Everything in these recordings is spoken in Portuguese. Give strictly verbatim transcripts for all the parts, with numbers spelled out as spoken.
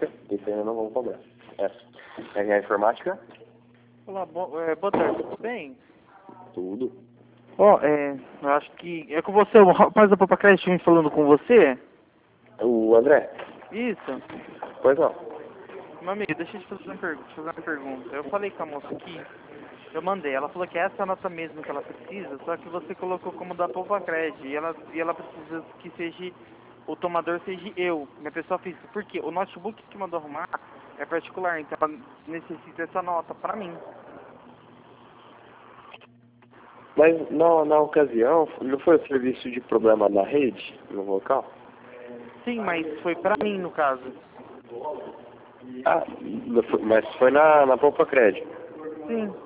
informática, isso ainda não vão cobrar. É. R A Informática? Olá, bo é, boa tarde, tudo bem? Tudo. Ó, é, eu acho que é com você, o rapaz da Popa Crédito me falando com você? O André? Isso. Pois não. Meu amigo, deixa eu te fazer uma, pergu fazer uma pergunta. Eu falei com a moça aqui, eu mandei, ela falou que essa é a nota mesmo que ela precisa, só que você colocou como da Popa Crédito, e ela, e ela precisa que seja, o tomador seja eu, minha pessoa física. Por quê? O notebook que mandou arrumar é particular, então ela necessita essa nota pra mim. Mas na, na ocasião, não foi o serviço de problema na rede, no local? Sim, mas foi pra mim no caso. Ah, não foi- mas foi na, na Poupa Crédito. Sim.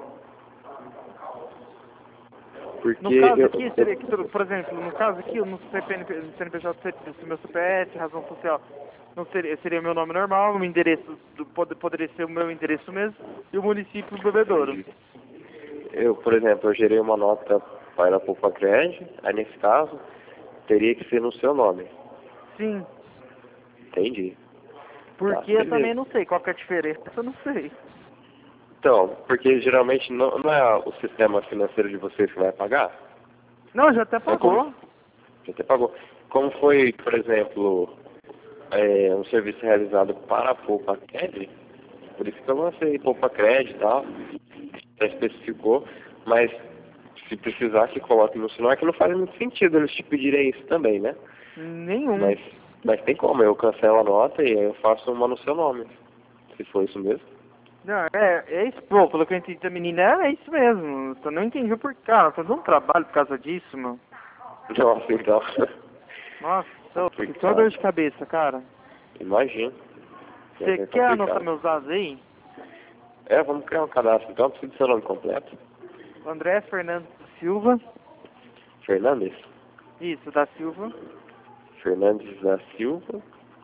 Porque No caso eu, aqui, seria que, por exemplo, no caso aqui, no C P N P, no C N P J, se meu C P F, razão social, não seria, seria meu nome normal, o endereço, do, pod, poderia ser o meu endereço mesmo, e o município do bebedouro. eu, por exemplo, eu gerei uma nota para a Poupa Crédito, aí nesse caso, teria que ser no seu nome. Sim. Entendi. Porque Tá, eu também beleza. não sei qual que é a diferença, eu não sei. Então, porque geralmente não, não é o sistema financeiro de vocês que vai pagar? Não, já até É pagou. como, já até pagou. Como foi, por exemplo, é, um serviço realizado para a Poupa Crédito, por isso que eu lancei Poupa Crédito e tal, já especificou, mas se precisar que coloque no sinal, é que não faz muito sentido eles te pedirem isso também, né? Nenhum. Mas, mas tem como, eu cancelo a nota e aí eu faço uma no seu nome, se for isso mesmo. Não, é, é isso, pô, pelo que eu entendi da menina, é isso mesmo. Eu não entendi por cara, tá dando um trabalho por causa disso, meu. Nossa, então. Nossa, tô, que só Complicado. dor de cabeça, cara. Imagino. Você É quer anotar complicado. meus dados aí? É, vamos criar um cadastro, então preciso do seu nome completo. André Fernandes Silva. Fernandes? Isso, da Silva. Fernandes da Silva.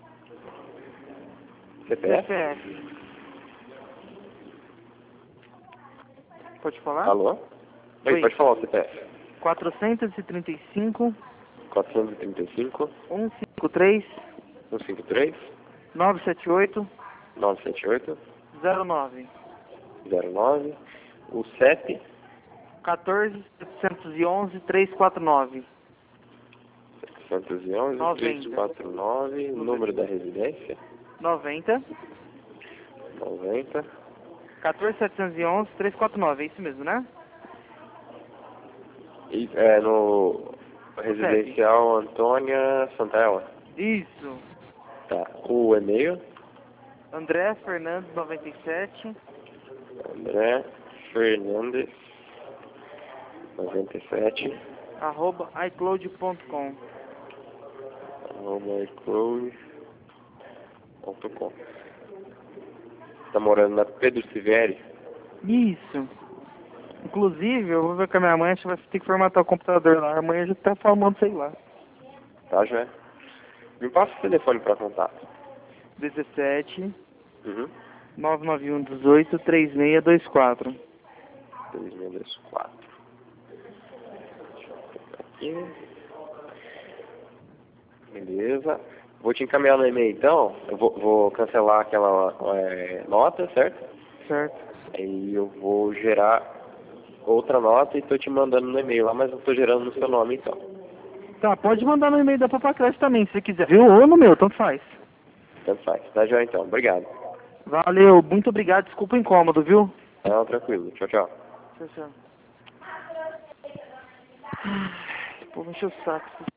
C P F? C P F. Pode falar? Alô? Oi, Oi. pode falar o C P F. quatrocentos e trinta e cinco, quatrocentos e trinta e cinco, cento e cinquenta e três, cento e cinquenta e três, novecentos e setenta e oito, novecentos e setenta e oito, zero nove. zero nove. O C E P, quatorze, setecentos e onze, trezentos e quarenta e nove. setecentos e onze, trezentos e quarenta e nove. Número da residência, noventa. noventa. quatorze, setecentos e onze, trezentos e quarenta e nove, é isso mesmo, né? E, é no residencial Antônia Santaella. Isso. Tá. O e-mail, André Fernandes, noventa e sete. André Fernandes, noventa e sete, arroba iCloud ponto com. arroba iCloud ponto com. Tá morando na Pedro Sivieri? Isso. Inclusive, eu vou ver com a minha mãe, a gente vai ter que formatar o computador lá. Amanhã já tá falando, sei lá. Tá, já. Me passa o telefone para contato. dezessete, Uhum. nove nove um, dezoito, trinta e seis vinte e quatro. dois mil e quatro. Deixa eu pegar aqui. Beleza. Vou te encaminhar no e-mail então. Eu vou, vou cancelar aquela é, nota, certo? Certo. Aí eu vou gerar outra nota e tô te mandando no e-mail lá, mas eu tô gerando no seu nome então. Tá, pode mandar no e-mail da Papacrédito também, se você quiser, viu? Ou no meu, tanto faz. Tanto faz. Tá já então. Obrigado. Valeu, muito obrigado, desculpa o incômodo, viu? Não, tranquilo. Tchau, tchau. Tchau, tchau. Ai, esse povo encheu o saco.